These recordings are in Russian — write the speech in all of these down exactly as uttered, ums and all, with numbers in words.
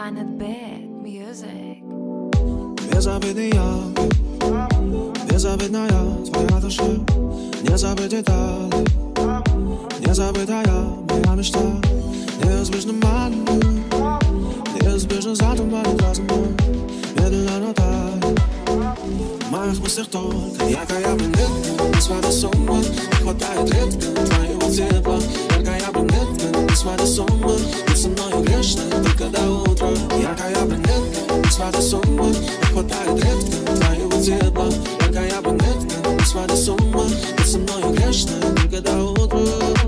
Planet Big Music. Безобидный я, безобидная твоя душа. Не забыть детали, незабытая моя мечта. Неизбежно маленький, неизбежно затуманит разум мой. Медленно, но тает в моих мыслях только яркая брюнетка. Не сводя с ума, не хватает редко твоего тепла. Яркая брюнетка, не сводя с ума, ты со мною грешная только до утра. Яркая брюнетка, не сводя с ума, не хватает редко твоего тепла. Яркая брюнетка, не сводя с ума, ты со мною грешная только до утра.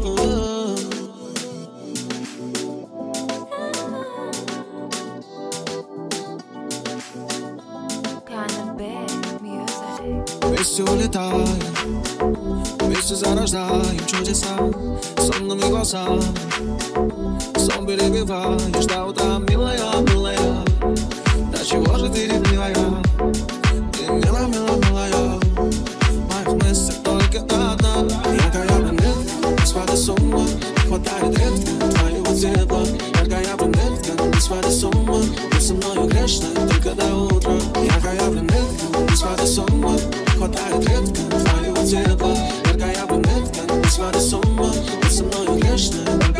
Вместе улетаем, вместе зарождаем чудеса сонными глазами. Сон перебиваешь до утра, милая, милая. Да чего же ты ревнивая? Ты мила, мила, милая. В моих мыслях только одна. Яркая брюнетка, не сводя с ума, не хватает редко твоего тепла. Яркая брюнетка, не сводя с ума, ты со мною грешная только до утра. Яркая брюнетка, не сводя с ума, хватает редко твоего тепла. Яркая брюнетка, не сводя с ума, ты со мною грешная.